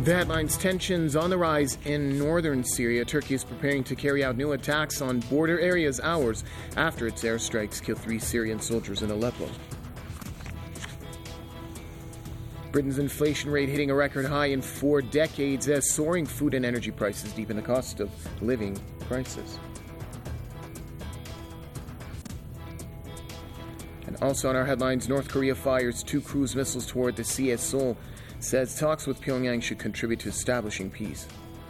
The headlines: tensions on the rise in northern Syria. Turkey is preparing to carry out new attacks on border areas hours after its airstrikes killed 3 Syrian soldiers in Aleppo. Britain's inflation rate hitting a record high in 4 decades as soaring food and energy prices deepen the cost of living crisis. And also on our headlines, North Korea fires 2 cruise missiles toward the sea as Seoul says talks with Pyongyang should contribute to establishing peace.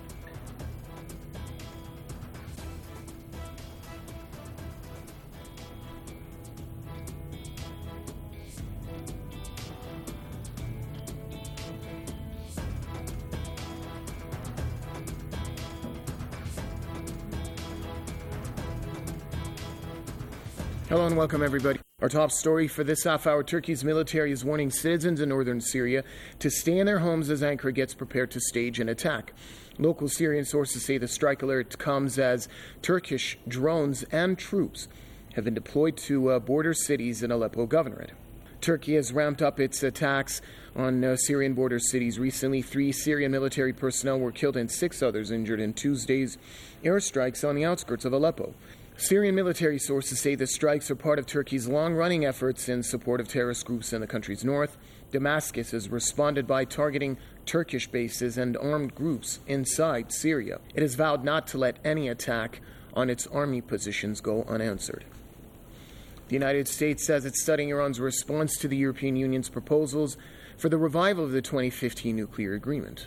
Hello and welcome, everybody. Our top story for this half hour: Turkey's military is warning citizens in northern Syria to stay in their homes as Ankara gets prepared to stage an attack. Local Syrian sources say the strike alert comes as Turkish drones and troops have been deployed to border cities in Aleppo Governorate. Turkey has ramped up its attacks on Syrian border cities. Recently, 3 Syrian military personnel were killed and 6 others injured in Tuesday's airstrikes on the outskirts of Aleppo. Syrian military sources say the strikes are part of Turkey's long-running efforts in support of terrorist groups in the country's north. Damascus has responded by targeting Turkish bases and armed groups inside Syria. It has vowed not to let any attack on its army positions go unanswered. The United States says it's studying Iran's response to the European Union's proposals for the revival of the 2015 nuclear agreement.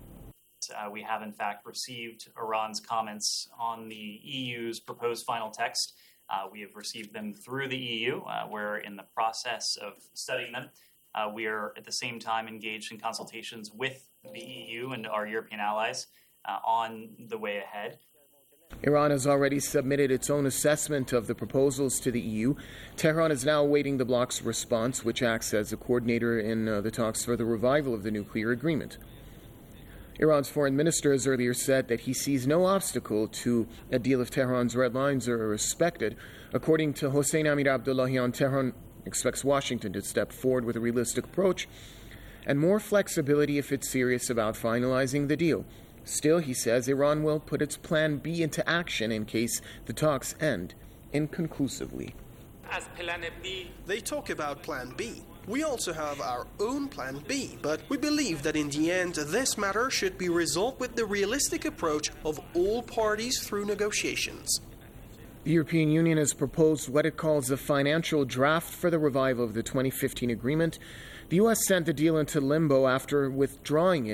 We have, in fact, received Iran's comments on the EU's proposed final text. We have received them through the EU. We're in the process of studying them. We are, at the same time, engaged in consultations with the EU and our European allies on the way ahead. Iran has already submitted its own assessment of the proposals to the EU. Tehran is now awaiting the bloc's response, which acts as a coordinator in the talks for the revival of the nuclear agreement. Iran's foreign minister has earlier said that he sees no obstacle to a deal if Tehran's red lines are respected. According to Hossein Amir Abdullahian, Tehran expects Washington to step forward with a realistic approach and more flexibility if it's serious about finalizing the deal. Still, he says, Iran will put its Plan B into action in case the talks end inconclusively. As Plan B, they talk about Plan B. We also have our own Plan B, but we believe that in the end, this matter should be resolved with the realistic approach of all parties through negotiations. The European Union has proposed what it calls a financial draft for the revival of the 2015 agreement. The U.S. sent the deal into limbo after withdrawing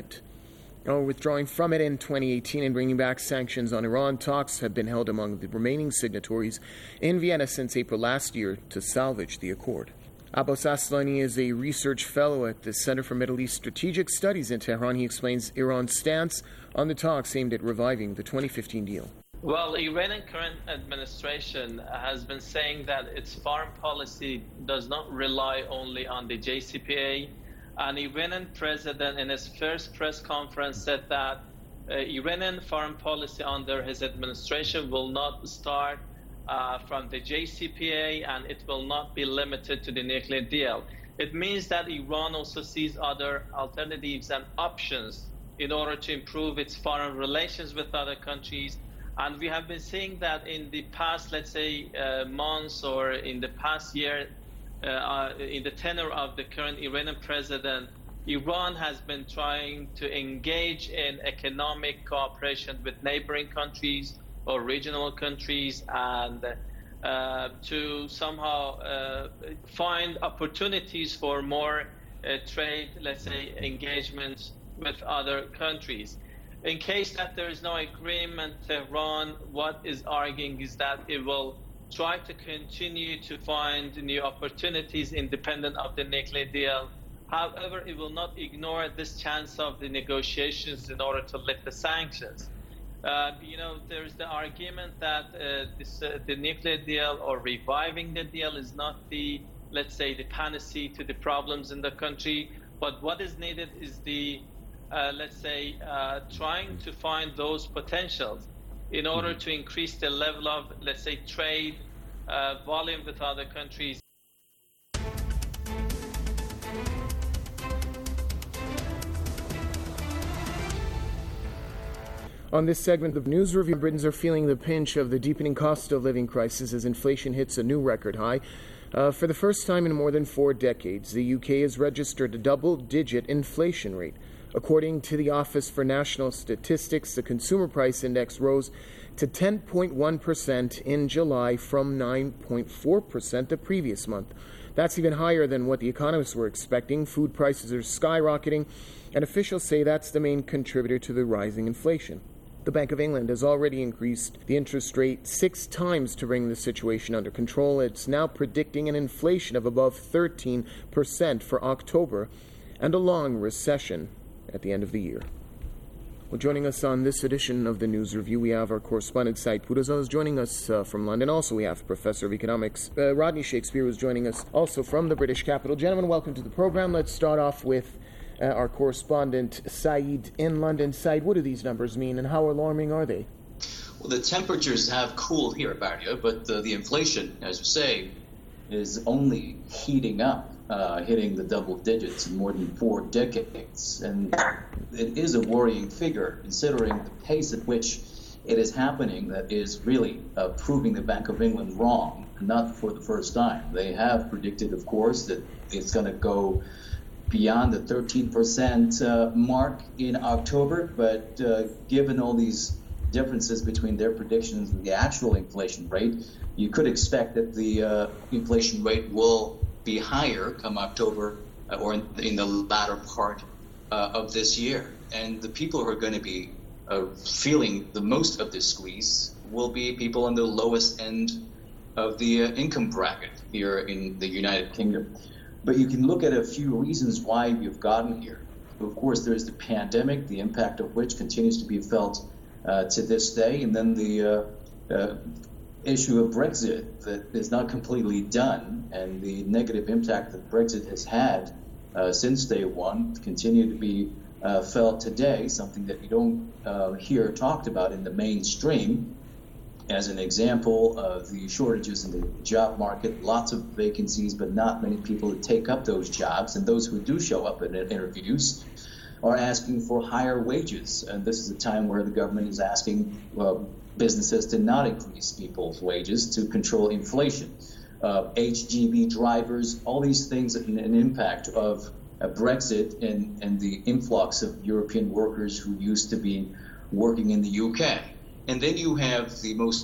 from it in 2018 and bringing back sanctions on Iran. Talks have been held among the remaining signatories in Vienna since April last year to salvage the accord. Abbas Aslani is a research fellow at the Center for Middle East Strategic Studies in Tehran. He explains Iran's stance on the talks aimed at reviving the 2015 deal. Well, the Iranian current administration has been saying that its foreign policy does not rely only on the JCPOA. An Iranian president in his first press conference said that Iranian foreign policy under his administration will not start from the JCPOA, and it will not be limited to the nuclear deal. It means that Iran also sees other alternatives and options in order to improve its foreign relations with other countries. And we have been seeing that in the past, let's say, months or in the past year, in the tenure of the current Iranian president, Iran has been trying to engage in economic cooperation with neighboring countries or regional countries and to somehow find opportunities for more trade, let's say, engagements with other countries. In case that there is no agreement, Tehran, what is arguing is that it will try to continue to find new opportunities independent of the nuclear deal. However, it will not ignore this chance of the negotiations in order to lift the sanctions. There's the argument that the nuclear deal or reviving the deal is not the, let's say, the panacea to the problems in the country. But what is needed is the, trying to find those potentials in order to increase the level of, let's say, trade volume with other countries. On this segment of News Review, Britons are feeling the pinch of the deepening cost of living crisis as inflation hits a new record high. For the first time in more than 4 decades, the UK has registered a double-digit inflation rate. According to the Office for National Statistics, the Consumer Price Index rose to 10.1% in July from 9.4% the previous month. That's even higher than what the economists were expecting. Food prices are skyrocketing, and officials say that's the main contributor to the rising inflation. The Bank of England has already increased the interest rate 6 times to bring the situation under control. It's now predicting an inflation of above 13% for October and a long recession at the end of the year. Well, joining us on this edition of the News Review, we have our correspondent, Said Purazos, joining us from London. Also, we have Professor of Economics, Rodney Shakespeare, who's joining us also from the British capital. Gentlemen, welcome to the program. Let's start off with our correspondent, Said, in London. Said, what do these numbers mean, and how alarming are they? Well, the temperatures have cooled here, Bardia, but the inflation, as you say, is only heating up, hitting the double digits in more than 4 decades. And it is a worrying figure, considering the pace at which it is happening, that is really proving the Bank of England wrong, not for the first time. They have predicted, of course, that it's going to go beyond the 13% mark in October, but given all these differences between their predictions and the actual inflation rate, you could expect that the inflation rate will be higher come October or in the latter part of this year. And the people who are going to be feeling the most of this squeeze will be people on the lowest end of the income bracket here in the United Kingdom. But you can look at a few reasons why we've gotten here. Of course, there's the pandemic, the impact of which continues to be felt to this day, and then the issue of Brexit that is not completely done, and the negative impact that Brexit has had since day one continue to be felt today, something that you don't hear talked about in the mainstream. As an example of the shortages in the job market, lots of vacancies, but not many people to take up those jobs. And those who do show up in interviews are asking for higher wages. And this is a time where the government is asking businesses to not increase people's wages to control inflation. HGV drivers, all these things, an impact of Brexit and the influx of European workers who used to be working in the UK. And then you have the most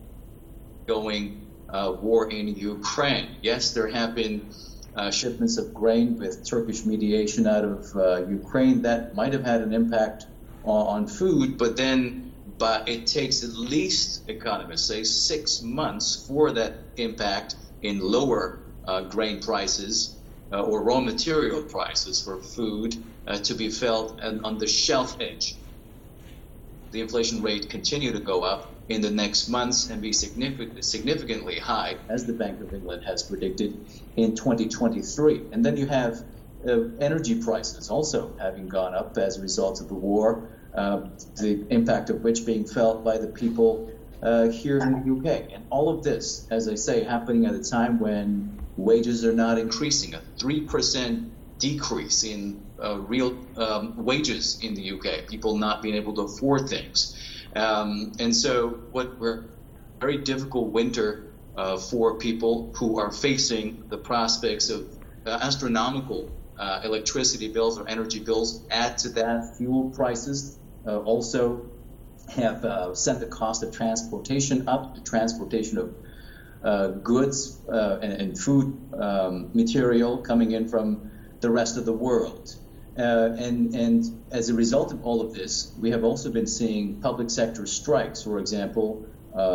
going war in Ukraine. Yes, there have been shipments of grain with Turkish mediation out of Ukraine that might have had an impact on food, but it takes at least, economists say, 6 months for that impact in lower grain prices or raw material prices for food to be felt on the shelf edge. The inflation rate continue to go up in the next months and be significantly high, as the Bank of England has predicted, in 2023. And then you have energy prices also having gone up as a result of the war, the impact of which being felt by the people here in the UK. And all of this, as I say, happening at a time when wages are not increasing, a 3% decrease in real wages in the UK, people not being able to afford things. And so what we're very difficult winter for people who are facing the prospects of astronomical electricity bills or energy bills. Add to that fuel prices also have sent the cost of transportation up, the transportation of goods and food material coming in from the rest of the world. And as a result of all of this, we have also been seeing public sector strikes. For example,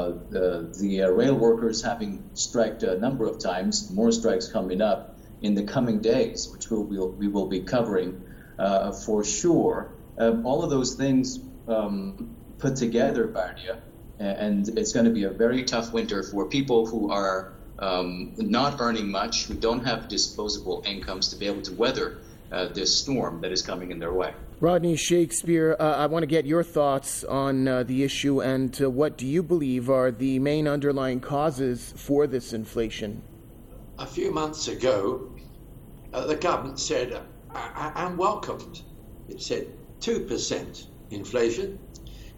the rail workers having striked a number of times, more strikes coming up in the coming days, which we will be covering for sure. All of those things put together, Bardia, and it's going to be a very tough winter for people who are not earning much, who don't have disposable incomes to be able to weather this storm that is coming in their way. Rodney Shakespeare, I want to get your thoughts on the issue, and what do you believe are the main underlying causes for this inflation? A few months ago, the government said, and welcomed, it said 2% inflation,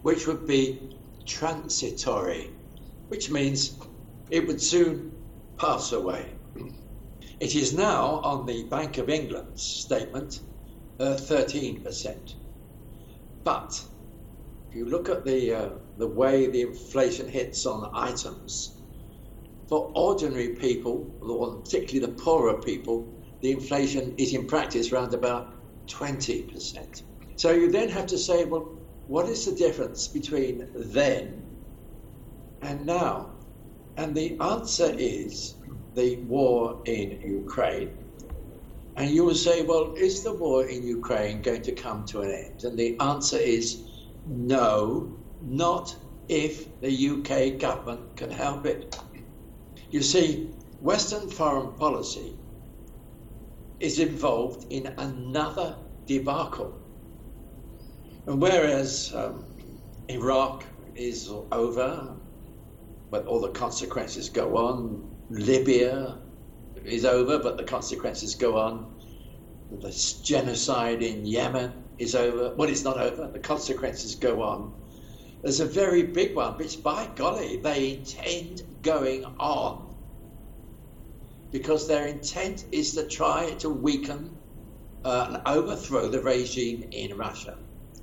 which would be transitory, which means it would soon pass away. It is now on the Bank of England's statement 13%. But if you look at the way the inflation hits on items, for ordinary people, or particularly the poorer people, the inflation is in practice around about 20%. So you then have to say, well, what is the difference between then and now? And the answer is the war in Ukraine. And you will say, well, is the war in Ukraine going to come to an end? And the answer is no, not if the UK government can help it. You see, Western foreign policy is involved in another debacle. And whereas Iraq is over, but all the consequences go on, Libya is over, but the consequences go on, the genocide in Yemen is over, well, it's not over, the consequences go on. There's a very big one, which, by golly, they intend going on, because their intent is to try to weaken and overthrow the regime in Russia.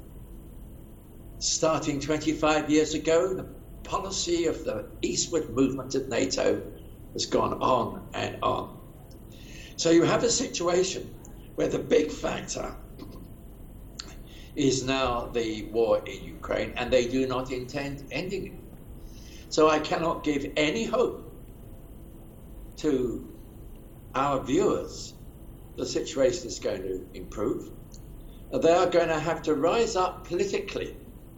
Starting 25 years ago, the policy of the eastward movement of NATO has gone on and on. So you have a situation where the big factor is now the war in Ukraine, and they do not intend ending it. So I cannot give any hope to our viewers the situation is going to improve. They are going to have to rise up politically,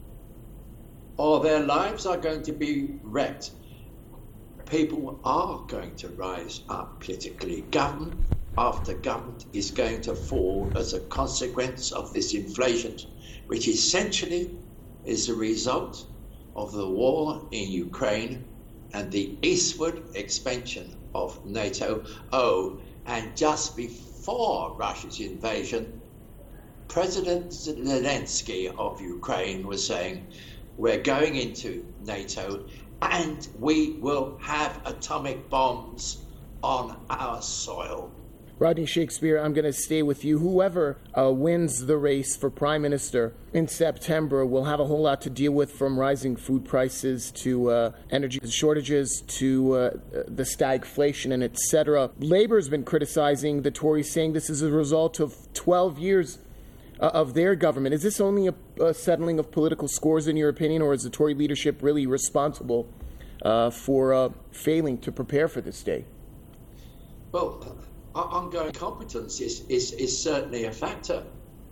or their lives are going to be wrecked. People are going to rise up politically. Government after government is going to fall as a consequence of this inflation, which essentially is a result of the war in Ukraine and the eastward expansion of NATO. Oh, and just before Russia's invasion, President Zelensky of Ukraine was saying, we're going into NATO and we will have atomic bombs on our soil. Rodney Shakespeare, I'm going to stay with you. Whoever wins the race for Prime Minister in September will have a whole lot to deal with, from rising food prices to energy shortages to the stagflation and etc. Labour's been criticizing the Tories, saying this is a result of 12 years of their government. Is this only a settling of political scores, in your opinion, or is the Tory leadership really responsible for failing to prepare for this day? Well, ongoing incompetence is certainly a factor.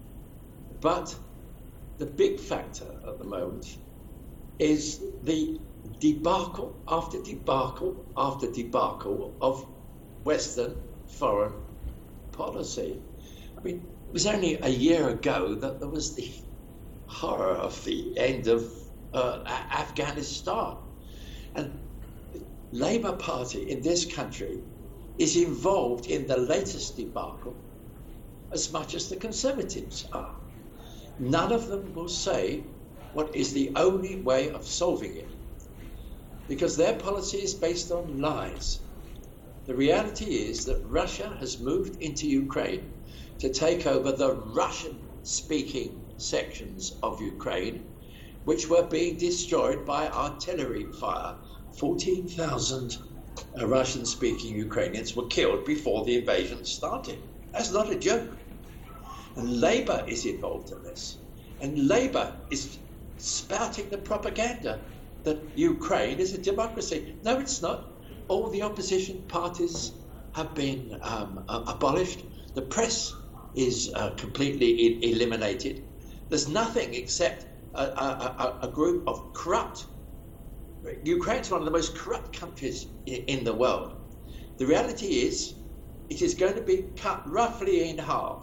But the big factor at the moment is the debacle after debacle after debacle of Western foreign policy. I mean, it was only a year ago that there was the horror of the end of Afghanistan. And the Labour Party in this country is involved in the latest debacle as much as the Conservatives are. None of them will say what is the only way of solving it, because their policy is based on lies. The reality is that Russia has moved into Ukraine to take over the Russian-speaking sections of Ukraine, which were being destroyed by artillery fire. 14,000 Russian-speaking Ukrainians were killed before the invasion started. That's not a joke. And Labour is involved in this. And Labour is spouting the propaganda that Ukraine is a democracy. No, it's not. All the opposition parties have been abolished. The press is completely eliminated. There's nothing except a group of corrupt. Ukraine's one of the most corrupt countries in the world. The reality is, it is going to be cut roughly in half.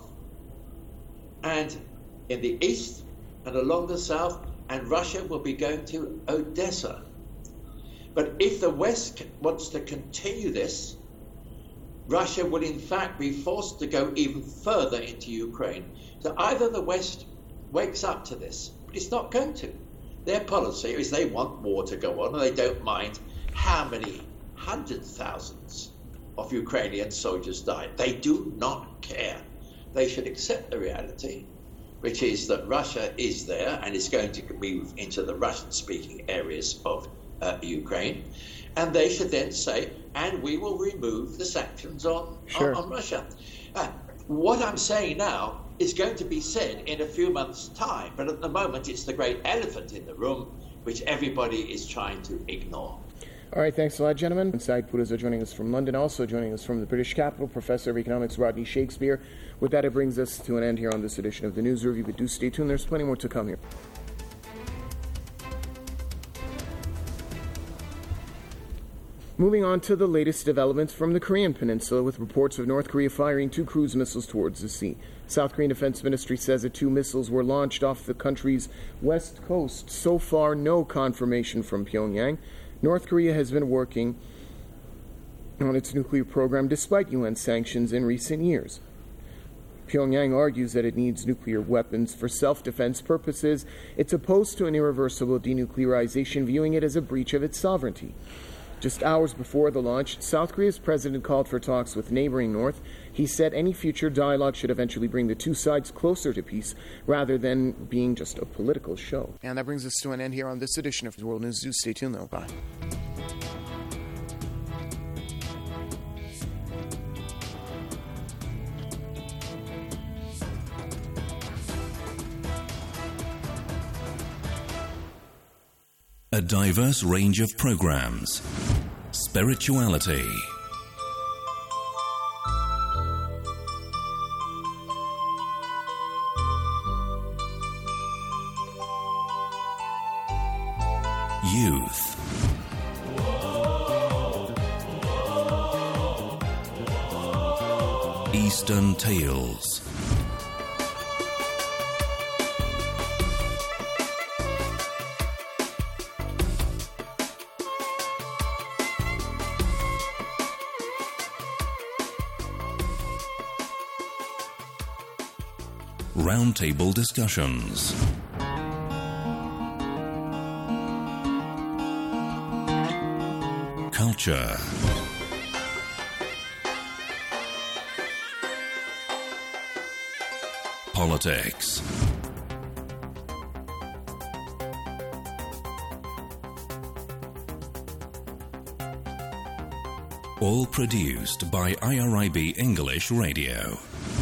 And in the east and along the south, and Russia will be going to Odessa. But if the West wants to continue this, Russia will in fact be forced to go even further into Ukraine. So either the West wakes up to this, but it's not going to, Their policy is they want war to go on, and they don't mind how many hundreds of thousands of Ukrainian soldiers died. They do not care. They should accept the reality, which is that Russia is there and is going to move into the Russian-speaking areas of Ukraine, and they should then say, and we will remove the sanctions on Russia. What I'm saying now is going to be said in a few months' time, but at the moment it's the great elephant in the room, which everybody is trying to ignore. All right, thanks a lot, gentlemen. Inside Pudas joining us from London, also joining us from the British capital, Professor of Economics Rodney Shakespeare. With that, it brings us to an end here on this edition of the News Review, but do stay tuned. There's plenty more to come here. Moving on to the latest developments from the Korean Peninsula, with reports of North Korea firing 2 cruise missiles towards the sea. South Korean Defense Ministry says that 2 missiles were launched off the country's west coast. So far, no confirmation from Pyongyang. North Korea has been working on its nuclear program despite UN sanctions in recent years. Pyongyang argues that it needs nuclear weapons for self-defense purposes. It's opposed to an irreversible denuclearization, viewing it as a breach of its sovereignty. Just hours before the launch, South Korea's president called for talks with neighboring North. He said any future dialogue should eventually bring the two sides closer to peace rather than being just a political show. And that brings us to an end here on this edition of World News. Do stay tuned, though. Bye. A diverse range of programs. Spirituality. Youth. Eastern Tales. Roundtable discussions. Culture. Politics. All produced by IRIB English Radio.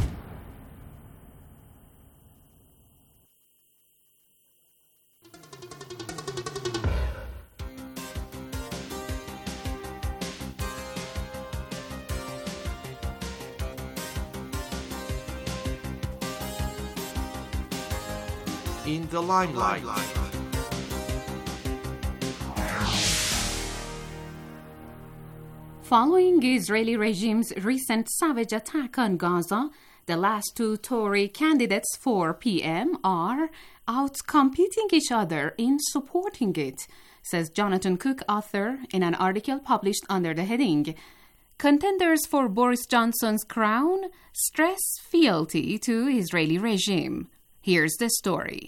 In the limelight. Following the Israeli regime's recent savage attack on Gaza, the last 2 Tory candidates for PM are out-competing each other in supporting it, says Jonathan Cook, author, in an article published under the heading, Contenders for Boris Johnson's crown stress fealty to Israeli regime. Here's the story.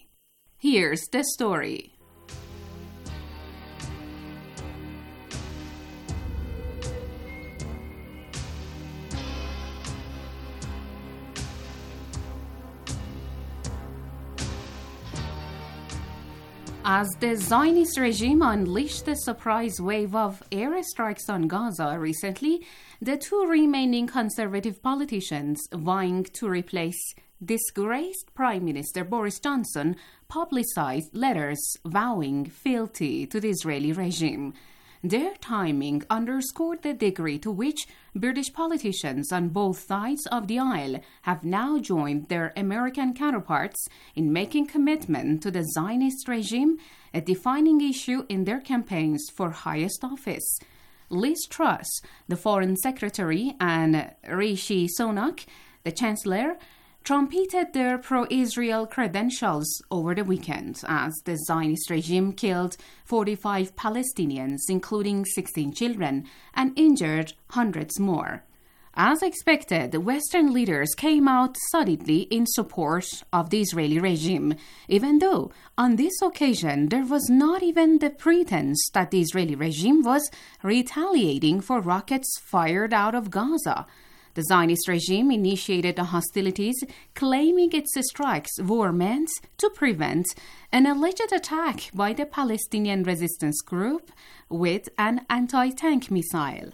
As the Zionist regime unleashed a surprise wave of airstrikes on Gaza recently, the 2 remaining conservative politicians vying to replace disgraced Prime Minister Boris Johnson publicized letters vowing fealty to the Israeli regime. Their timing underscored the degree to which British politicians on both sides of the aisle have now joined their American counterparts in making commitment to the Zionist regime a defining issue in their campaigns for highest office. Liz Truss, the Foreign Secretary, and Rishi Sunak, the Chancellor, trumpeted their pro-Israel credentials over the weekend as the Zionist regime killed 45 Palestinians, including 16 children, and injured hundreds more. As expected, Western leaders came out solidly in support of the Israeli regime, even though on this occasion there was not even the pretense that the Israeli regime was retaliating for rockets fired out of Gaza. The Zionist regime initiated the hostilities, claiming its strikes were meant to prevent an alleged attack by the Palestinian resistance group with an anti-tank missile.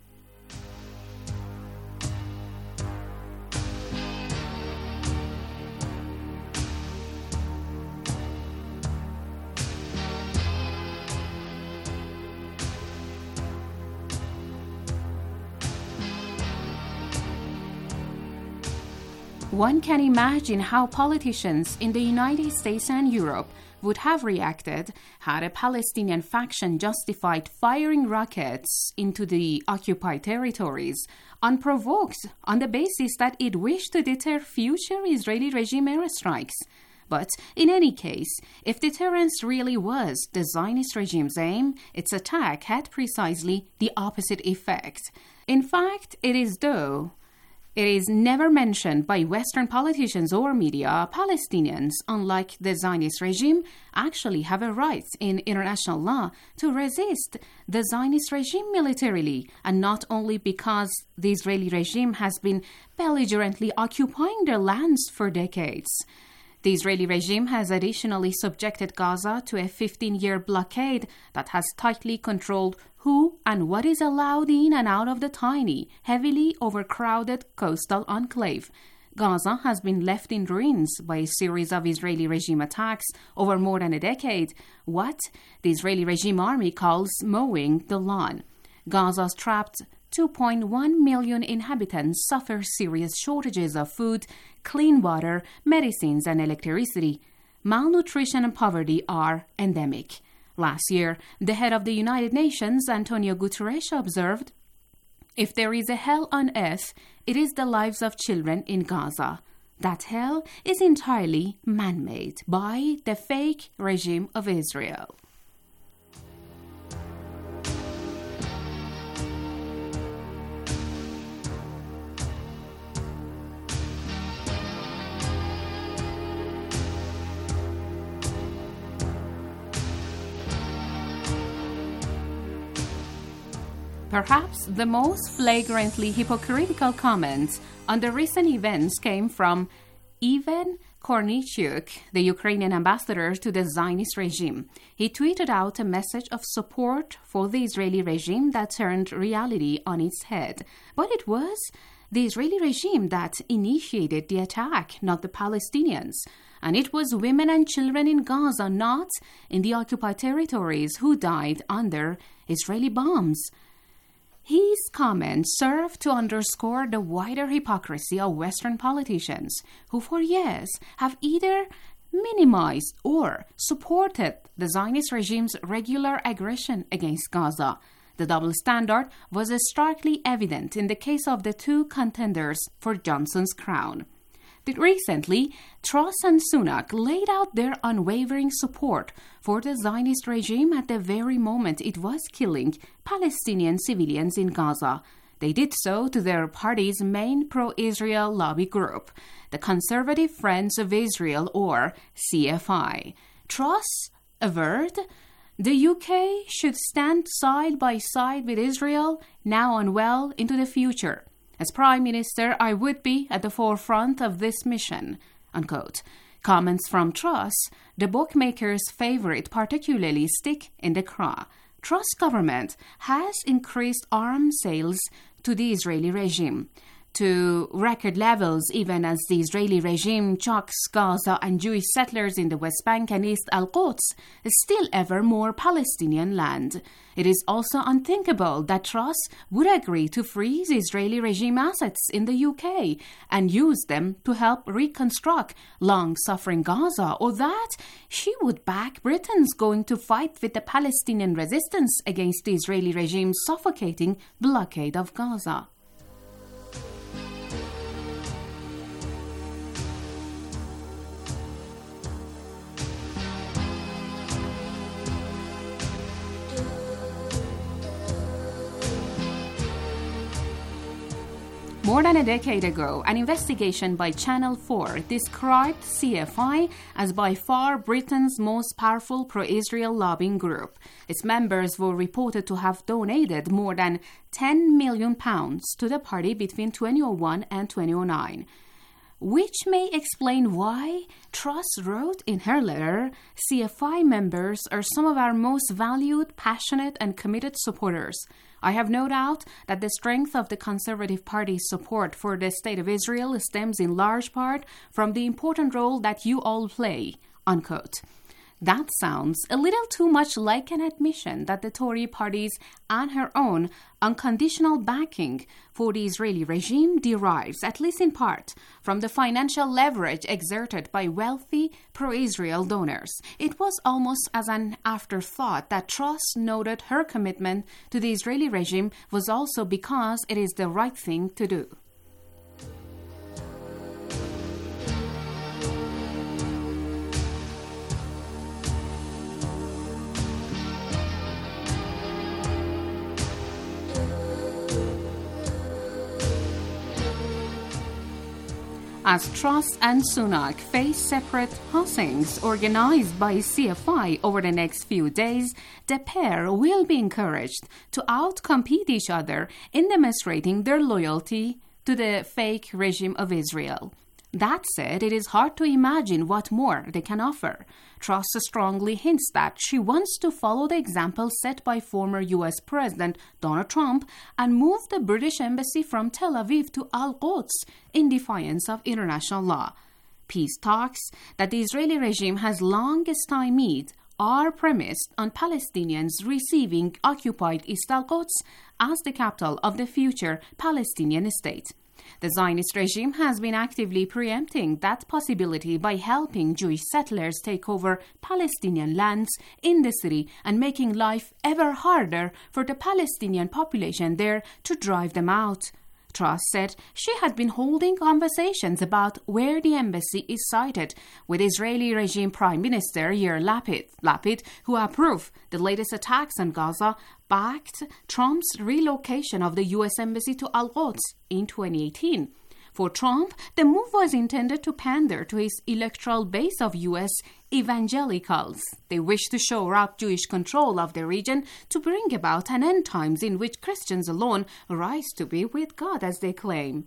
One can imagine how politicians in the United States and Europe would have reacted had a Palestinian faction justified firing rockets into the occupied territories unprovoked on the basis that it wished to deter future Israeli regime airstrikes. But in any case, if deterrence really was the Zionist regime's aim, its attack had precisely the opposite effect. In fact, it is never mentioned by Western politicians or media, Palestinians, unlike the Zionist regime, actually have a right in international law to resist the Zionist regime militarily, and not only because the Israeli regime has been belligerently occupying their lands for decades. The Israeli regime has additionally subjected Gaza to a 15-year blockade that has tightly controlled who and what is allowed in and out of the tiny, heavily overcrowded coastal enclave. Gaza has been left in ruins by a series of Israeli regime attacks over more than a decade, what the Israeli regime army calls mowing the lawn. Gaza's trapped 2.1 million inhabitants suffer serious shortages of food, clean water, medicines, and electricity. Malnutrition and poverty are endemic. Last year, the head of the United Nations, Antonio Guterres, observed, "If there is a hell on earth, it is the lives of children in Gaza. That hell is entirely man-made by the fake regime of Israel." Perhaps the most flagrantly hypocritical comments on the recent events came from Ivan Kornichuk, the Ukrainian ambassador to the Zionist regime. He tweeted out a message of support for the Israeli regime that turned reality on its head. But it was the Israeli regime that initiated the attack, not the Palestinians. And it was women and children in Gaza, not in the occupied territories, who died under Israeli bombs. His comments serve to underscore the wider hypocrisy of Western politicians who for years have either minimized or supported the Zionist regime's regular aggression against Gaza. The double standard was starkly evident in the case of the two contenders for Johnson's crown. Recently, Truss and Sunak laid out their unwavering support for the Zionist regime at the very moment it was killing Palestinian civilians in Gaza. They did so to their party's main pro-Israel lobby group, the Conservative Friends of Israel, or CFI. Truss averred the UK should stand side by side with Israel now and well into the future. As Prime Minister, I would be at the forefront of this mission, unquote. Comments from Truss, the bookmaker's favorite, particularly stick in the craw. Truss government has increased arms sales to the Israeli regime to record levels, even as the Israeli regime chucks Gaza and Jewish settlers in the West Bank and East Al-Quds still ever more Palestinian land. It is also unthinkable that Truss would agree to freeze Israeli regime assets in the UK and use them to help reconstruct long-suffering Gaza, or that she would back Britons going to fight with the Palestinian resistance against the Israeli regime's suffocating blockade of Gaza. More than a decade ago, an investigation by Channel 4 described CFI as by far Britain's most powerful pro-Israel lobbying group. Its members were reported to have donated more than £10 million to the party between 2001 and 2009. Which may explain why Truss wrote in her letter, CFI members are some of our most valued, passionate and committed supporters. I have no doubt that the strength of the Conservative Party's support for the State of Israel stems in large part from the important role that you all play, unquote. That sounds a little too much like an admission that the Tory party's and her own unconditional backing for the Israeli regime derives, at least in part, from the financial leverage exerted by wealthy pro-Israel donors. It was almost as an afterthought that Truss noted her commitment to the Israeli regime was also because it is the right thing to do. As Truss and Sunak face separate hustings organized by CFI over the next few days, the pair will be encouraged to outcompete each other in demonstrating their loyalty to the fake regime of Israel. That said, it is hard to imagine what more they can offer. Truss strongly hints that she wants to follow the example set by former U.S. President Donald Trump and move the British embassy from Tel Aviv to Al-Quds in defiance of international law. Peace talks that the Israeli regime has long stymied are premised on Palestinians receiving occupied East Al-Quds as the capital of the future Palestinian state. The Zionist regime has been actively preempting that possibility by helping Jewish settlers take over Palestinian lands in the city and making life ever harder for the Palestinian population there to drive them out. Truss said she had been holding conversations about where the embassy is sited with Israeli regime Prime Minister Yair Lapid, who approved the latest attacks on Gaza, backed Trump's relocation of the U.S. embassy to Al-Quds in 2018. For Trump, the move was intended to pander to his electoral base of U.S. evangelicals. They wish to shore up Jewish control of the region to bring about an end times in which Christians alone rise to be with God, as they claim.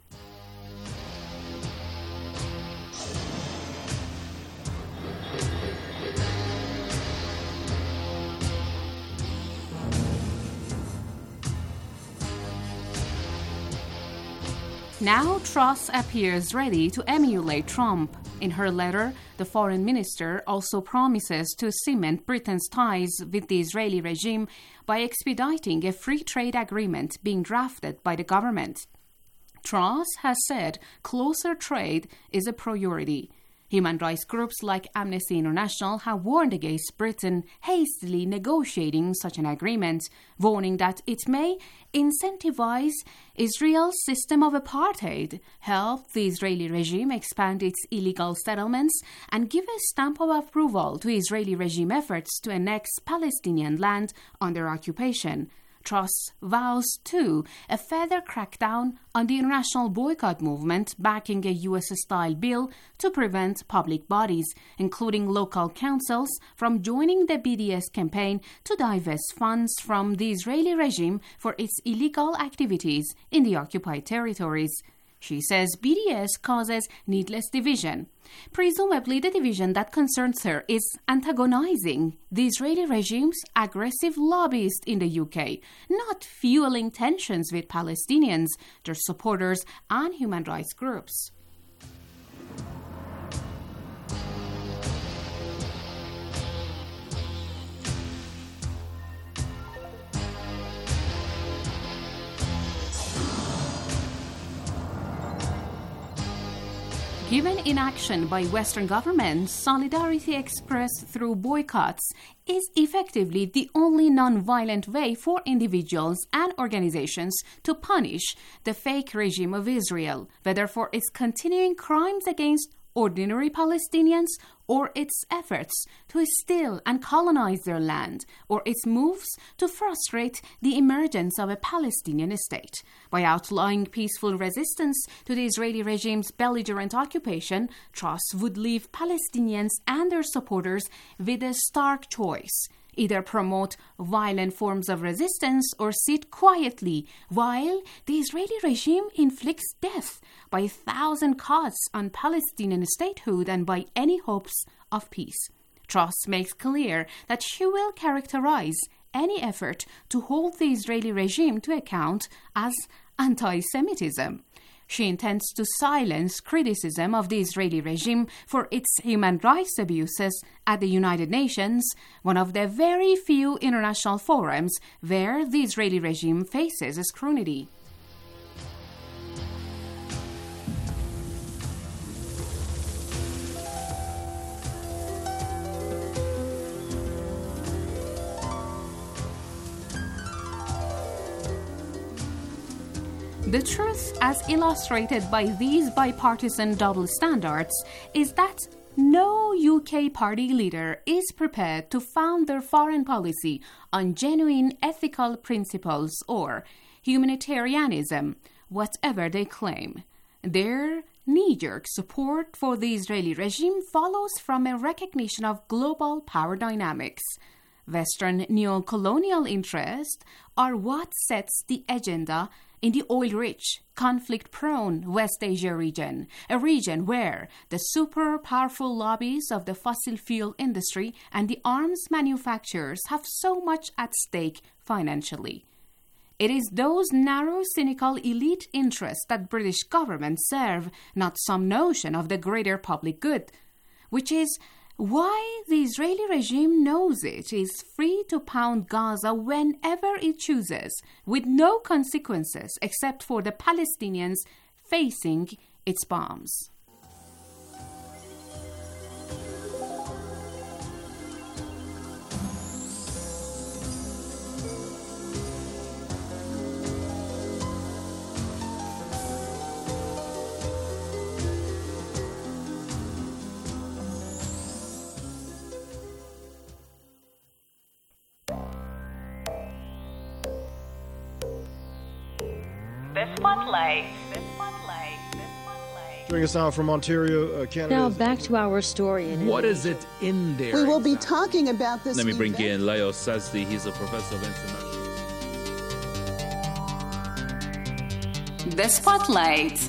Now Truss appears ready to emulate Trump. In her letter, the foreign minister also promises to cement Britain's ties with the Israeli regime by expediting a free trade agreement being drafted by the government. Truss has said closer trade is a priority. Human rights groups like Amnesty International have warned against Britain hastily negotiating such an agreement, warning that it may incentivize Israel's system of apartheid, help the Israeli regime expand its illegal settlements, and give a stamp of approval to Israeli regime efforts to annex Palestinian land under occupation. Truss vows, too, a further crackdown on the international boycott movement, backing a U.S.-style bill to prevent public bodies, including local councils, from joining the BDS campaign to divest funds from the Israeli regime for its illegal activities in the occupied territories. She says BDS causes needless division. Presumably, the division that concerns her is antagonizing the Israeli regime's aggressive lobbyists in the UK, not fueling tensions with Palestinians, their supporters, and human rights groups. Given inaction by Western governments, solidarity expressed through boycotts is effectively the only non-violent way for individuals and organizations to punish the fake regime of Israel, whether for its continuing crimes against ordinary Palestinians, or its efforts to steal and colonize their land, or its moves to frustrate the emergence of a Palestinian state. By outlining peaceful resistance to the Israeli regime's belligerent occupation, Truss would leave Palestinians and their supporters with a stark choice: either promote violent forms of resistance or sit quietly while the Israeli regime inflicts death by 1,000 cuts on Palestinian statehood and by any hopes of peace. Truss makes clear that she will characterize any effort to hold the Israeli regime to account as anti-Semitism. She intends to silence criticism of the Israeli regime for its human rights abuses at the United Nations, one of the very few international forums where the Israeli regime faces scrutiny. The truth, as illustrated by these bipartisan double standards, is that no UK party leader is prepared to found their foreign policy on genuine ethical principles or humanitarianism, whatever they claim. Their knee-jerk support for the Israeli regime follows from a recognition of global power dynamics. Western neo-colonial interests are what sets the agenda in the oil-rich, conflict-prone West Asia region, a region where the super-powerful lobbies of the fossil fuel industry and the arms manufacturers have so much at stake financially. It is those narrow, cynical elite interests that British governments serve, not some notion of the greater public good, which is why the Israeli regime knows it is free to pound Gaza whenever it chooses, with no consequences except for the Palestinians facing its bombs. Joining us now from Ontario, Canada. Now back to our story. What is it in there? We will be talking about this. Let me bring in Leo Sazdi. He's a professor of international. The Spotlight.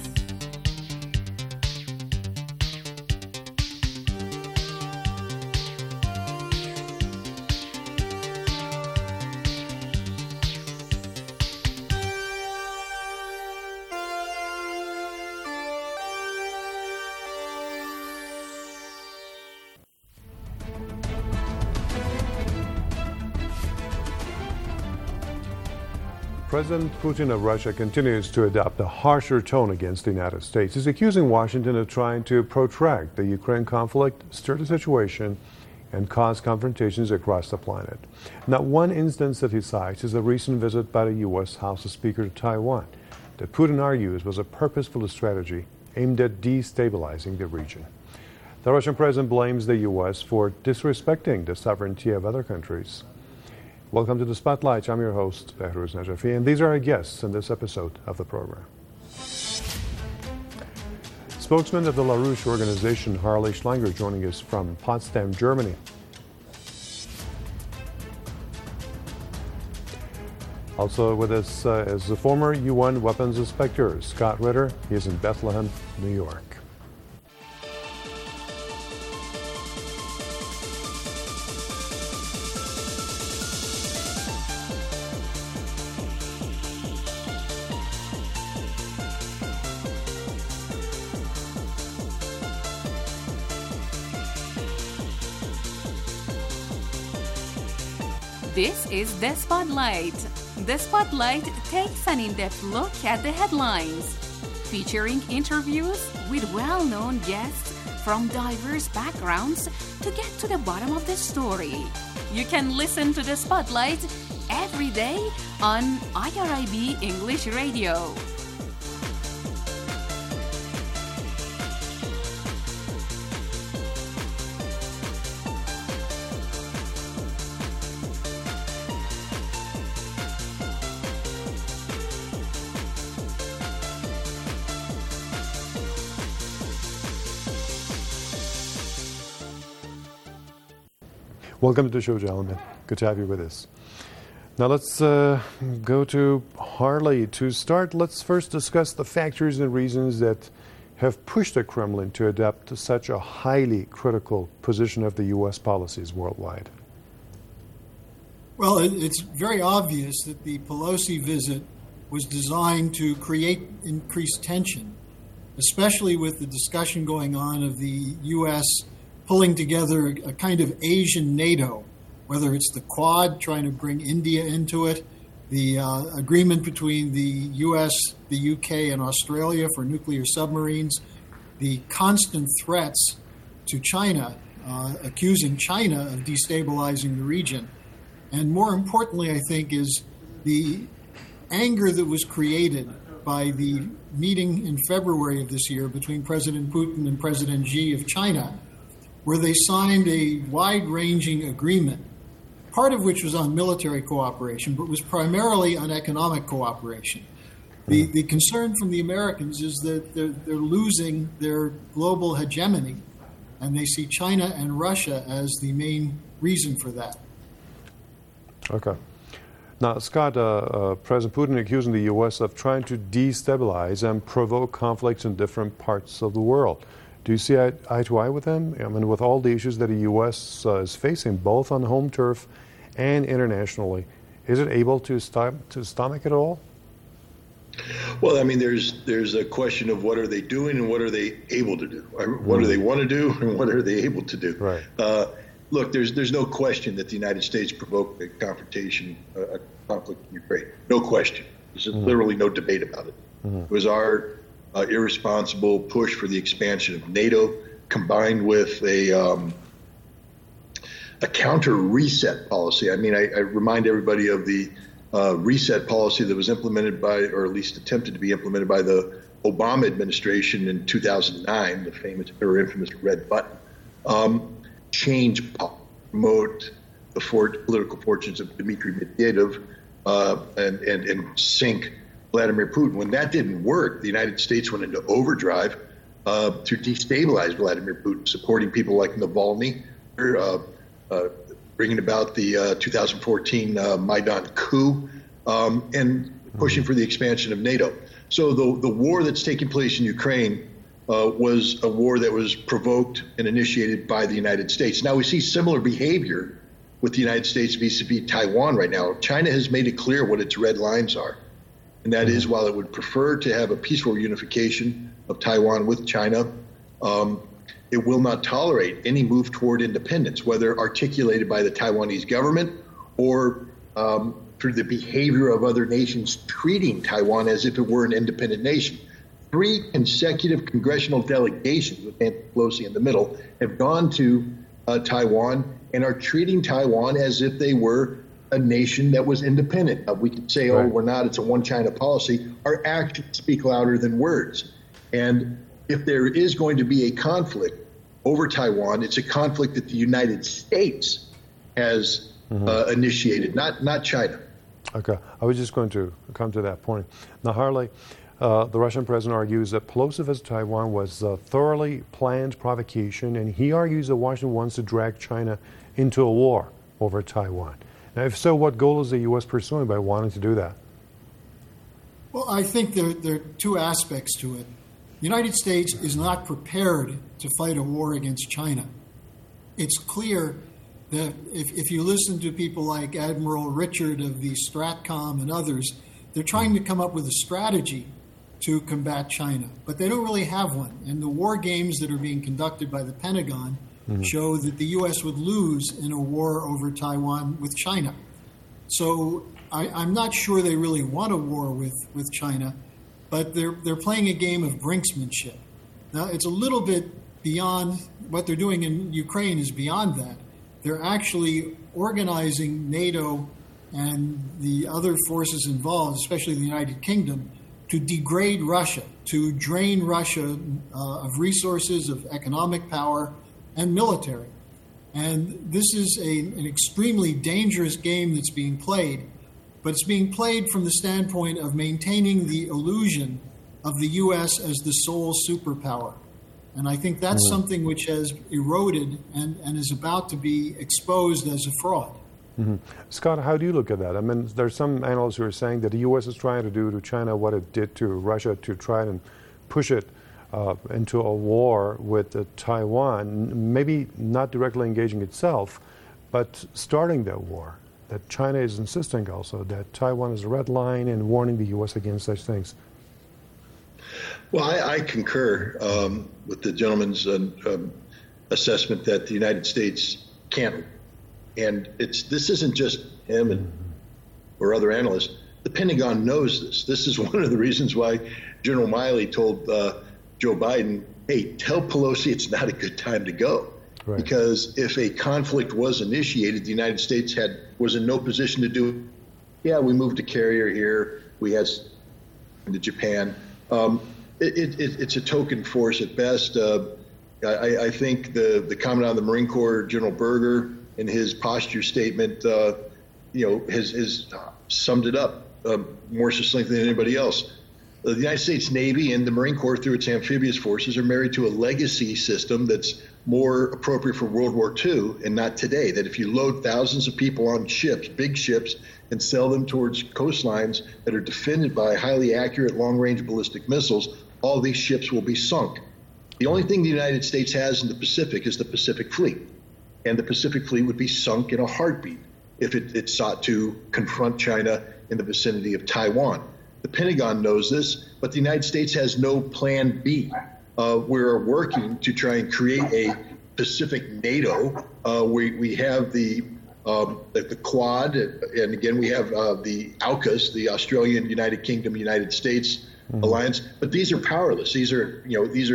President Putin of Russia continues to adopt a harsher tone against the United States. He's accusing Washington of trying to protract the Ukraine conflict, stir the situation, and cause confrontations across the planet. Now, one instance that he cites is a recent visit by the U.S. House Speaker to Taiwan that Putin argues was a purposeful strategy aimed at destabilizing the region. The Russian president blames the U.S. for disrespecting the sovereignty of other countries. Welcome to the Spotlight. I'm your host, Behruz Najafi, and these are our guests in this episode of the program. Spokesman of the LaRouche organization, Harley Schlanger, joining us from Potsdam, Germany. Also with us is the former UN weapons inspector, Scott Ritter. He is in Bethlehem, New York. This is The Spotlight. The Spotlight takes an in-depth look at the headlines, featuring interviews with well-known guests from diverse backgrounds to get to the bottom of the story. You can listen to The Spotlight every day on IRIB English Radio. Welcome to the show, gentlemen. Good to have you with us. Now let's go to Harley. To start, let's first discuss the factors and reasons that have pushed the Kremlin to adopt to such a highly critical position of the U.S. policies worldwide. Well, it's very obvious that the Pelosi visit was designed to create increased tension, especially with the discussion going on of the U.S. pulling together a kind of Asian NATO, whether it's the Quad trying to bring India into it, the agreement between the U.S., the U.K., and Australia for nuclear submarines, the constant threats to China, accusing China of destabilizing the region. And more importantly, I think, is the anger that was created by the meeting in February of this year between President Putin and President Xi of China, where they signed a wide-ranging agreement, part of which was on military cooperation, but was primarily on economic cooperation. The concern from the Americans is that they're losing their global hegemony, and they see China and Russia as the main reason for that. Okay. Now, Scott, President Putin accusing the U.S. of trying to destabilize and provoke conflicts in different parts of the world. Do you see eye to eye with him? I mean, with all the issues that the U.S. is facing, both on home turf and internationally, is it able to stomach it all? Well, I mean, there's a question of what are they doing and what are they able to do? What do they want to do and what are they able to do? Right. Look, there's no question that the United States provoked a confrontation, a conflict in Ukraine. No question. There's literally no debate about it. It was our irresponsible push for the expansion of NATO, combined with a counter reset policy. I mean, I remind everybody of the reset policy that was implemented by, or at least attempted to be implemented by, the Obama administration in 2009, the famous or infamous red button. Change, promote the political fortunes of Dmitry Medvedev and sink Vladimir Putin. When that didn't work, the United States went into overdrive to destabilize Vladimir Putin, supporting people like Navalny, bringing about the 2014 Maidan coup, and pushing for the expansion of NATO. So the war that's taking place in Ukraine was a war that was provoked and initiated by the United States. Now we see similar behavior with the United States vis-a-vis Taiwan right now. China has made it clear what its red lines are. And that is, while it would prefer to have a peaceful unification of Taiwan with China, it will not tolerate any move toward independence, whether articulated by the Taiwanese government or through the behavior of other nations treating Taiwan as if it were an independent nation. 3 consecutive congressional delegations, with Nancy Pelosi in the middle, have gone to Taiwan and are treating Taiwan as if they were a nation that was independent. We could say, oh, we're not, it's a one China policy. Our actions speak louder than words. And if there is going to be a conflict over Taiwan, it's a conflict that the United States has initiated, not China. Okay. I was just going to come to that point. Now, Harley, the Russian president argues that Pelosi visit Taiwan was a thoroughly planned provocation, and he argues that Washington wants to drag China into a war over Taiwan. Now, if so, what goal is the U.S. pursuing by wanting to do that? Well, I think there are 2 aspects to it. The United States is not prepared to fight a war against China. It's clear that if you listen to people like Admiral Richard of the Stratcom and others, they're trying to come up with a strategy to combat China, but they don't really have one. And the war games that are being conducted by the Pentagon show that the U.S. would lose in a war over Taiwan with China. So I'm not sure they really want a war with China, but they're playing a game of brinksmanship. Now, it's a little bit beyond what they're doing in Ukraine is beyond that. They're actually organizing NATO and the other forces involved, especially the United Kingdom, to degrade Russia, to drain Russia of resources, of economic power, and military. And this is an extremely dangerous game that's being played, but it's being played from the standpoint of maintaining the illusion of the U.S. as the sole superpower. And I think that's something which has eroded and is about to be exposed as a fraud. Mm-hmm. Scott, how do you look at that? I mean, there's some analysts who are saying that the U.S. is trying to do to China what it did to Russia to try and push it into a war with Taiwan, maybe not directly engaging itself, but starting that war. That China is insisting also that Taiwan is a red line and warning the U.S. against such things. Well, I concur with the gentleman's assessment that the United States can't. And this isn't just him or other analysts. The Pentagon knows this. This is one of the reasons why General Milley told Joe Biden, hey, tell Pelosi it's not a good time to go. Right. Because if a conflict was initiated, the United States was in no position to do it. Yeah, we moved a carrier here. We had to Japan. It's a token force at best. I think the Commandant of the Marine Corps, General Berger, in his posture statement, has summed it up more succinctly than anybody else. The United States Navy and the Marine Corps, through its amphibious forces, are married to a legacy system that's more appropriate for World War II and not today. That if you load thousands of people on ships, big ships, and sell them towards coastlines that are defended by highly accurate long-range ballistic missiles, all these ships will be sunk. The only thing the United States has in the Pacific is the Pacific Fleet. And the Pacific Fleet would be sunk in a heartbeat if it sought to confront China in the vicinity of Taiwan. The Pentagon knows this, but the United States has no plan B. We're working to try and create a Pacific NATO. We have the Quad, and again we have the AUKUS, the Australian, United Kingdom, United States alliance. But these are powerless. These are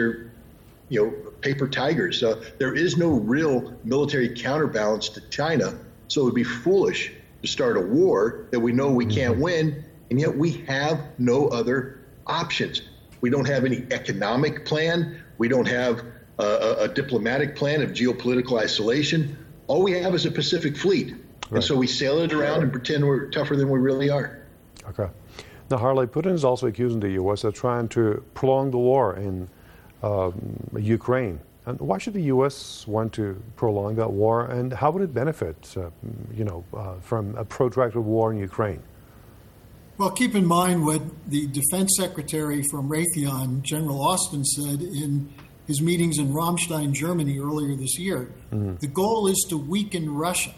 paper tigers. There is no real military counterbalance to China, so it would be foolish to start a war that we know we can't win, and yet we have no other options. We don't have any economic plan. We don't have a diplomatic plan of geopolitical isolation. All we have is a Pacific Fleet. Right. And so we sail it around and pretend we're tougher than we really are. Okay. Now, Harley, Putin is also accusing the U.S. of trying to prolong the war in Ukraine. And why should the U.S. want to prolong that war, and how would it benefit, from a protracted war in Ukraine? Well, keep in mind what the Defense Secretary from Raytheon, General Austin, said in his meetings in Ramstein, Germany earlier this year. Mm-hmm. The goal is to weaken Russia.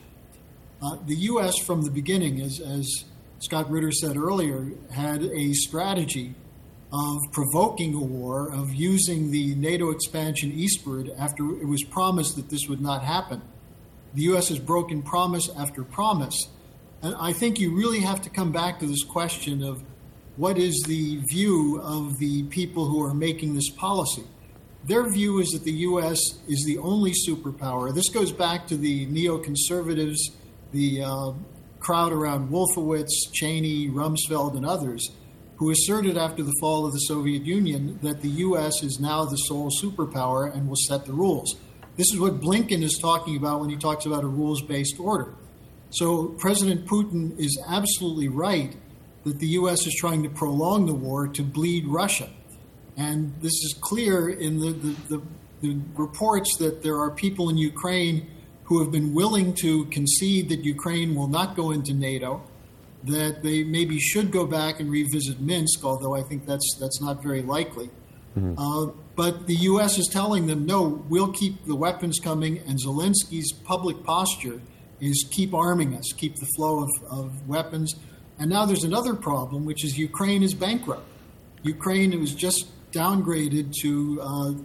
The U.S. from the beginning, as Scott Ritter said earlier, had a strategy of provoking a war, of using the NATO expansion eastward after it was promised that this would not happen. The U.S. has broken promise after promise. And I think you really have to come back to this question of what is the view of the people who are making this policy. Their view is that the U.S. is the only superpower. This goes back to the neoconservatives, the crowd around Wolfowitz, Cheney, Rumsfeld, and others, who asserted after the fall of the Soviet Union that the U.S. is now the sole superpower and will set the rules. This is what Blinken is talking about when he talks about a rules-based order. So President Putin is absolutely right that the U.S. is trying to prolong the war to bleed Russia. And this is clear in the reports that there are people in Ukraine who have been willing to concede that Ukraine will not go into NATO, that they maybe should go back and revisit Minsk, although I think that's not very likely. Mm-hmm. But the U.S. is telling them, no, we'll keep the weapons coming, and Zelensky's public posture is keep arming us, keep the flow of weapons. And now there's another problem, which is Ukraine is bankrupt. Ukraine was just downgraded to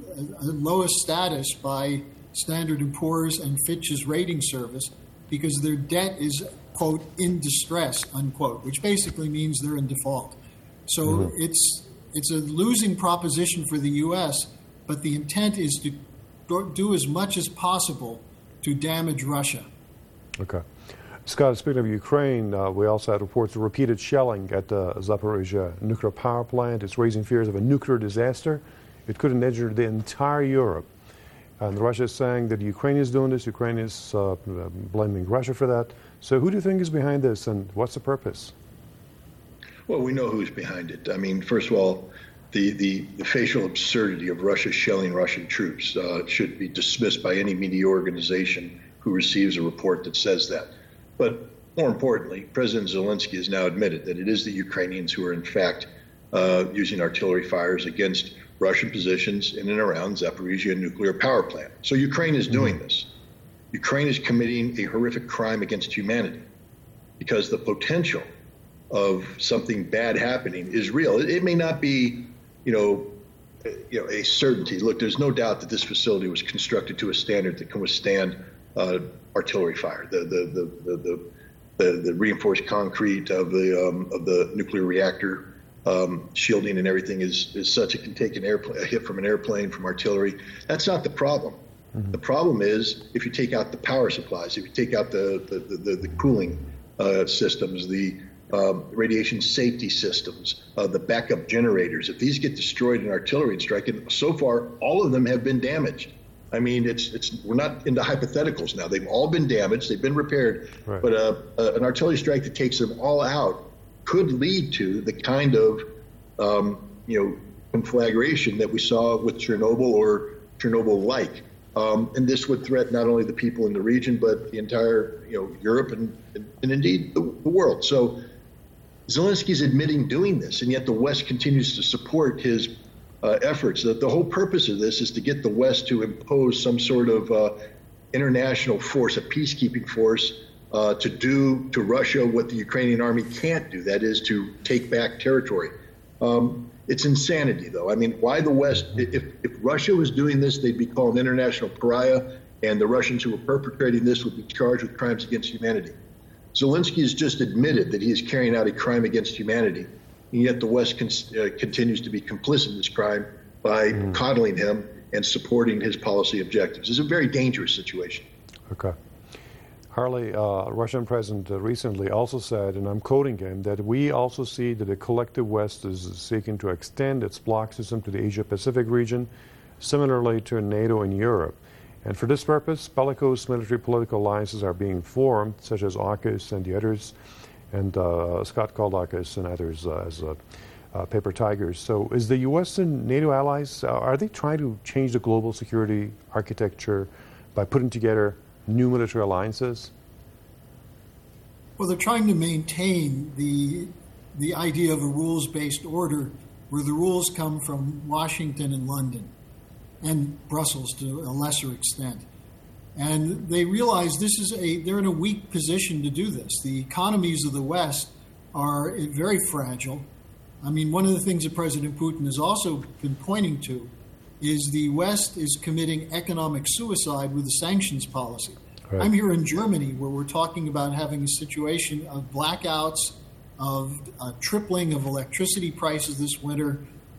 a lowest status by Standard & Poor's and Fitch's rating service because their debt is, quote, in distress, unquote, which basically means they're in default. So it's a losing proposition for the U.S., but the intent is to do as much as possible to damage Russia. Okay. Scott, speaking of Ukraine, we also had reports of repeated shelling at the Zaporizhzhia nuclear power plant. It's raising fears of a nuclear disaster. It could endanger the entire Europe. And Russia is saying that Ukraine is doing this. Ukraine is blaming Russia for that. So who do you think is behind this, and what's the purpose? Well, we know who's behind it. I mean, first of all, the facial absurdity of Russia shelling Russian troops should be dismissed by any media organization who receives a report that says that. But more importantly, President Zelensky has now admitted that it is the Ukrainians who are in fact using artillery fires against Russian positions in and around Zaporizhia nuclear power plant. So Ukraine is doing this. Ukraine is committing a horrific crime against humanity because the potential of something bad happening is real. It may not be, a certainty. Look, there's no doubt that this facility was constructed to a standard that can withstand artillery fire. The reinforced concrete of the nuclear reactor shielding and everything is such it can take a hit from an airplane, from artillery. That's not the problem. Mm-hmm. The problem is if you take out the power supplies, if you take out the cooling systems, the radiation safety systems, the backup generators. If these get destroyed in artillery strike, and so far all of them have been damaged. I mean, we're not into hypotheticals now. They've all been damaged. They've been repaired. Right. But an artillery strike that takes them all out could lead to the kind of conflagration that we saw with Chernobyl or Chernobyl-like. And this would threaten not only the people in the region, but the entire, Europe and indeed the world. So Zelensky's admitting doing this, and yet the West continues to support his efforts. That the whole purpose of this is to get the West to impose some sort of international force, a peacekeeping force, to do to Russia what the Ukrainian army can't do. That is to take back territory. It's insanity, though. I mean, why the West? If Russia was doing this, they'd be called an international pariah, and the Russians who were perpetrating this would be charged with crimes against humanity. Zelensky has just admitted that he is carrying out a crime against humanity, and yet the West continues to be complicit in this crime by coddling him and supporting his policy objectives. It's a very dangerous situation. Okay. Harley, Russian President recently also said, and I'm quoting him, that we also see that the collective West is seeking to extend its bloc system to the Asia-Pacific region, similarly to NATO in Europe. And for this purpose, bellicose military political alliances are being formed, such as AUKUS and the others, and Scott called AUKUS and others as paper tigers. So is the U.S. and NATO allies, are they trying to change the global security architecture by putting together new military alliances? Well, they're trying to maintain the idea of a rules-based order where the rules come from Washington and London and Brussels to a lesser extent. And they realize they're in a weak position to do this. The economies of the West are very fragile. I mean, one of the things that President Putin has also been pointing to is the West is committing economic suicide with the sanctions policy. Right. I'm here in Germany where we're talking about having a situation of blackouts, of tripling of electricity prices this winter,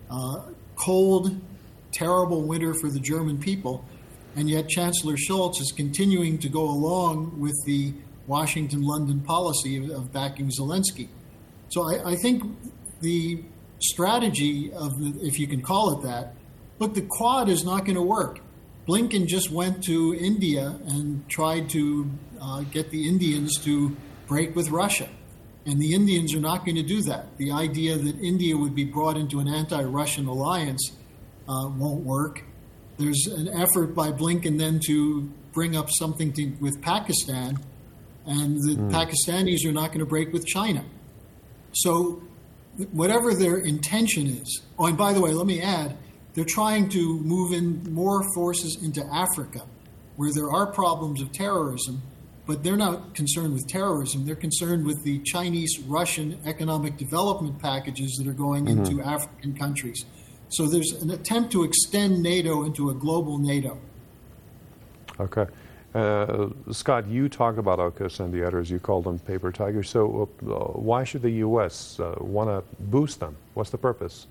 cold, terrible winter for the German people, and yet Chancellor Scholz is continuing to go along with the Washington-London policy of backing Zelensky. So I think the strategy of, if you can call it that, look, the Quad is not going to work. Blinken just went to India and tried to get the Indians to break with Russia. And the Indians are not going to do that. The idea that India would be brought into an anti-Russian alliance won't work. There's an effort by Blinken then to bring up something with Pakistan, and the Pakistanis are not going to break with China. So whatever their intention is, oh, and by the way, let me add, they're trying to move in more forces into Africa, where there are problems of terrorism, but they're not concerned with terrorism. They're concerned with the Chinese-Russian economic development packages that are going into African countries. So there's an attempt to extend NATO into a global NATO. Okay. Scott, you talked about AUKUS and the others. You called them paper tigers. So why should the U.S. Want to boost them? What's the purpose?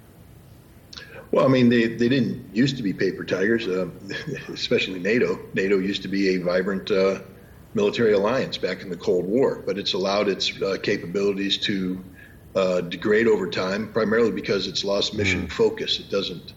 Well, I mean, they didn't used to be paper tigers, especially NATO. NATO used to be a vibrant military alliance back in the Cold War, but it's allowed its capabilities to degrade over time, primarily because it's lost mission focus. It doesn't,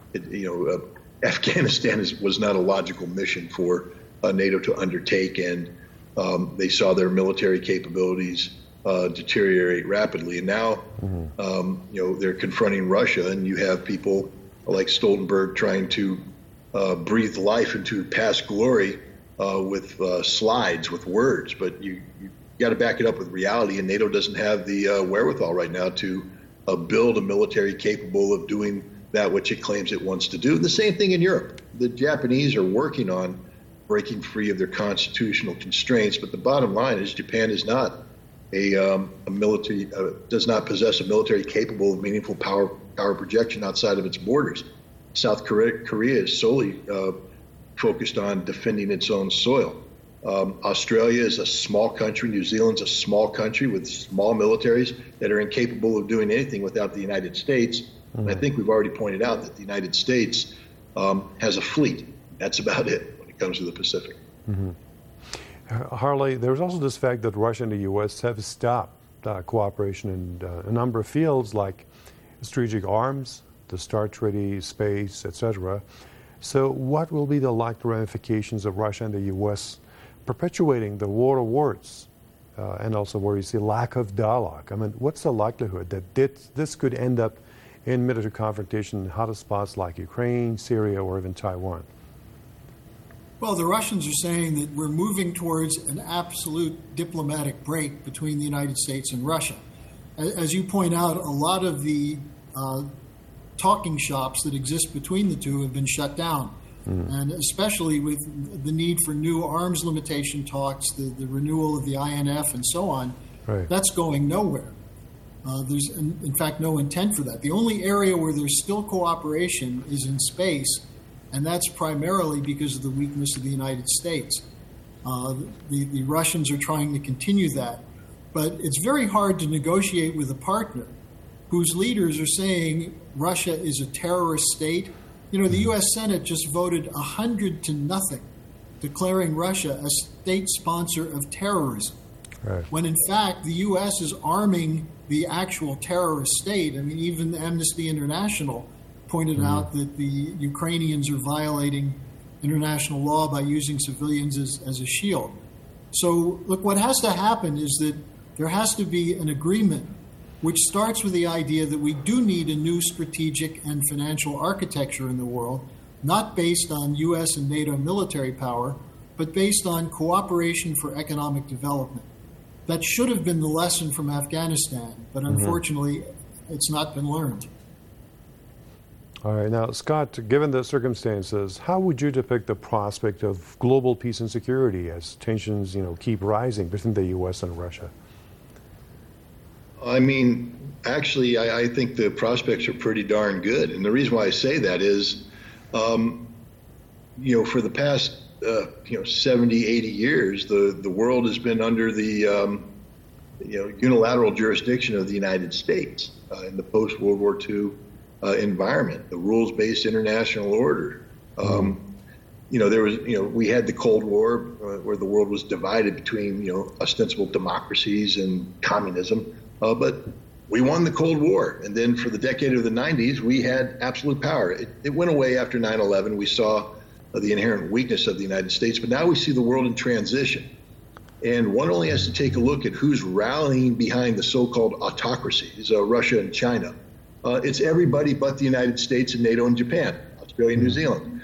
Afghanistan was not a logical mission for NATO to undertake, and they saw their military capabilities deteriorate rapidly. And now, they're confronting Russia, and you have people like Stoltenberg trying to breathe life into past glory with slides, with words. But you got to back it up with reality, and NATO doesn't have the wherewithal right now to build a military capable of doing that which it claims it wants to do. The same thing in Europe. The Japanese are working on breaking free of their constitutional constraints, but the bottom line is Japan is not a military, does not possess a military capable of meaningful power projection outside of its borders. South Korea is solely focused on defending its own soil. Australia is a small country. New Zealand's a small country with small militaries that are incapable of doing anything without the United States. And I think we've already pointed out that the United States has a fleet. That's about it when it comes to the Pacific. Harley, there's also this fact that Russia and the U.S. have stopped cooperation in a number of fields like strategic arms, the START Treaty, space, etc. So what will be the likely ramifications of Russia and the U.S. perpetuating the war of words and also where you see lack of dialogue? I mean, what's the likelihood that this could end up in military confrontation in hotter spots like Ukraine, Syria, or even Taiwan? Well, the Russians are saying that we're moving towards an absolute diplomatic break between the United States and Russia. As you point out, a lot of the talking shops that exist between the two have been shut down. And especially with the need for new arms limitation talks, the renewal of the INF and so on, that's going nowhere. There's, in fact, no intent for that. The only area where there's still cooperation is in space, and that's primarily because of the weakness of the United States. The Russians are trying to continue that. But it's very hard to negotiate with a partner whose leaders are saying Russia is a terrorist state. You know, the U.S. Senate just voted 100-0, declaring Russia a state sponsor of terrorism. When in fact the U.S. is arming the actual terrorist state. I mean, even Amnesty International pointed out that the Ukrainians are violating international law by using civilians as a shield. So, look, what has to happen is that there has to be an agreement which starts with the idea that we do need a new strategic and financial architecture in the world, not based on U.S. and NATO military power, but based on cooperation for economic development. That should have been the lesson from Afghanistan, but unfortunately, it's not been learned. All right. Now, Scott, given the circumstances, how would you depict the prospect of global peace and security as tensions, keep rising between the U.S. and Russia? I mean, actually, I think the prospects are pretty darn good. And the reason why I say that is, for the past 70, 80 years, the world has been under the unilateral jurisdiction of the United States in the post-World War II environment, the rules-based international order. There was, we had the Cold War where the world was divided between, ostensible democracies and communism, but we won the Cold War. And then for the decade of the 90s, we had absolute power. It went away after 9/11. We saw the inherent weakness of the United States, but now we see the world in transition. And one only has to take a look at who's rallying behind the so-called autocracies, Russia and China. It's everybody but the United States and NATO and Japan, Australia and New Zealand.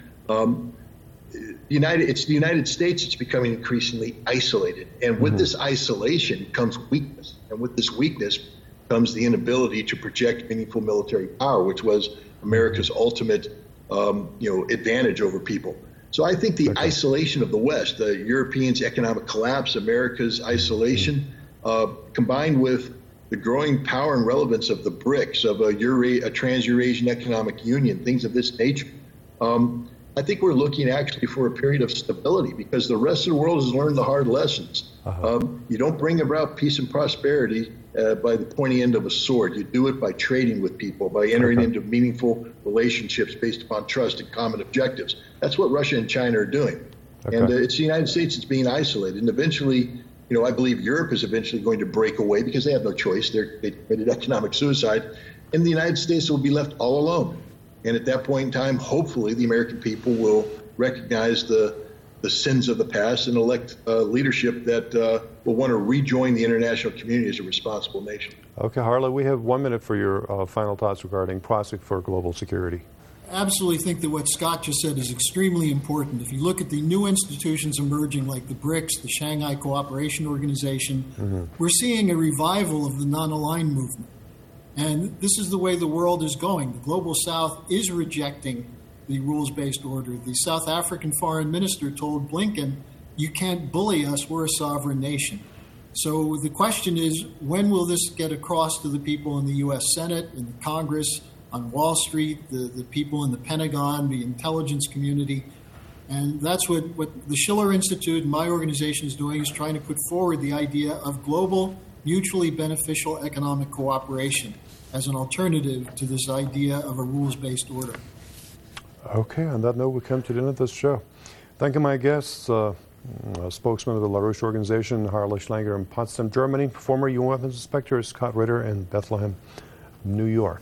It's the United States that's becoming increasingly isolated. And with this isolation comes weakness. And with this weakness comes the inability to project meaningful military power, which was America's ultimate advantage over people. So I think the isolation of the West, the Europeans' economic collapse, America's isolation, combined with the growing power and relevance of the BRICS, of a Trans-Eurasian Economic Union, things of this nature, I think we're looking actually for a period of stability because the rest of the world has learned the hard lessons. You don't bring about peace and prosperity by the pointy end of a sword. You do it by trading with people, by entering into meaningful relationships based upon trust and common objectives. That's what Russia and China are doing. And it's the United States that's being isolated. And eventually, I believe Europe is eventually going to break away because they have no choice. They committed economic suicide. And the United States will be left all alone. And at that point in time, hopefully, the American people will recognize the the sins of the past and elect leadership that will want to rejoin the international community as a responsible nation. Okay, Harla, we have 1 minute for your final thoughts regarding prospects for global security. Absolutely think that what Scott just said is extremely important. If you look at the new institutions emerging like the BRICS, the Shanghai Cooperation Organization, we're seeing a revival of the non-aligned movement. And this is the way the world is going. The Global South is rejecting the rules-based order. The South African foreign minister told Blinken, you can't bully us, we're a sovereign nation. So the question is, when will this get across to the people in the U.S. Senate, in the Congress, on Wall Street, the people in the Pentagon, the intelligence community? And that's what the Schiller Institute and my organization is doing, is trying to put forward the idea of global, mutually beneficial economic cooperation as an alternative to this idea of a rules-based order. Okay, on that note, we come to the end of this show. Thank you, my guests, spokesman of the LaRouche organization, Harla Schlanger in Potsdam, Germany, former UN weapons inspector Scott Ritter in Bethlehem, New York.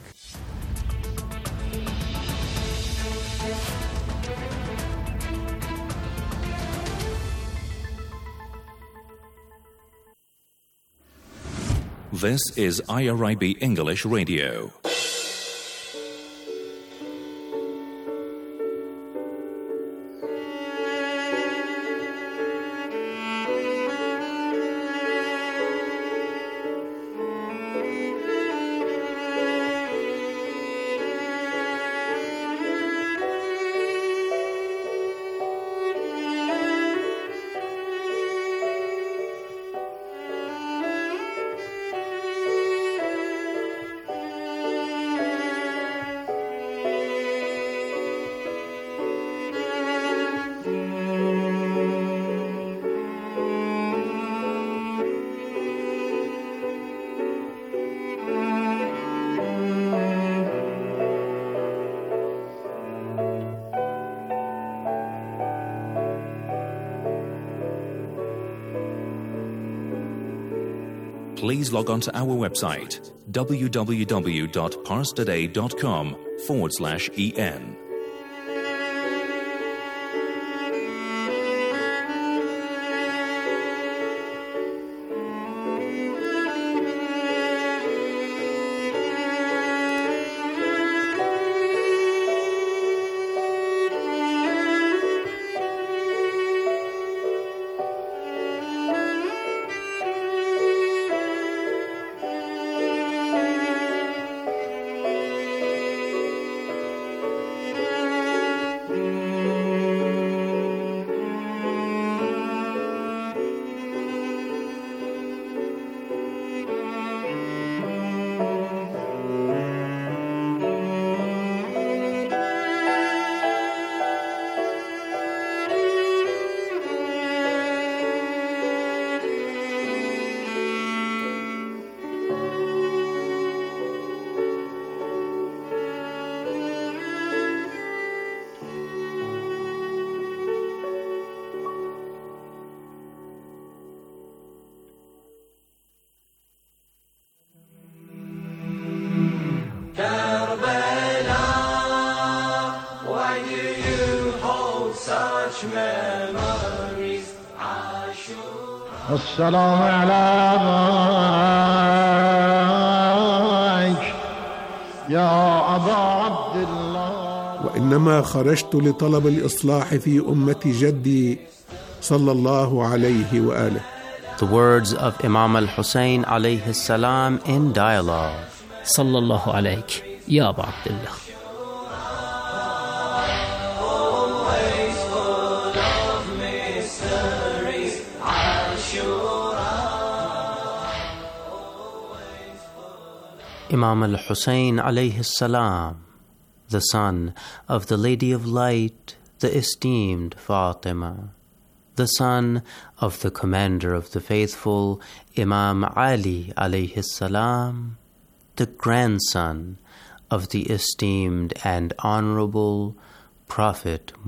This is IRIB English Radio. Please log on to our website, www.parstoday.com/en. السلام عليك يا أبا عبد الله. وإنما خرجت لطلب الإصلاح في أمة جدي صلى الله عليه وآله. The words of Imam al-Hussein alayhi salam in dialogue. صلى الله عليك يا أبا عبد الله. Imam al-Hussein alayhi salam, the son of the Lady of Light, the esteemed Fatima, the son of the commander of the faithful, Imam Ali alayhi salam, the grandson of the esteemed and honorable Prophet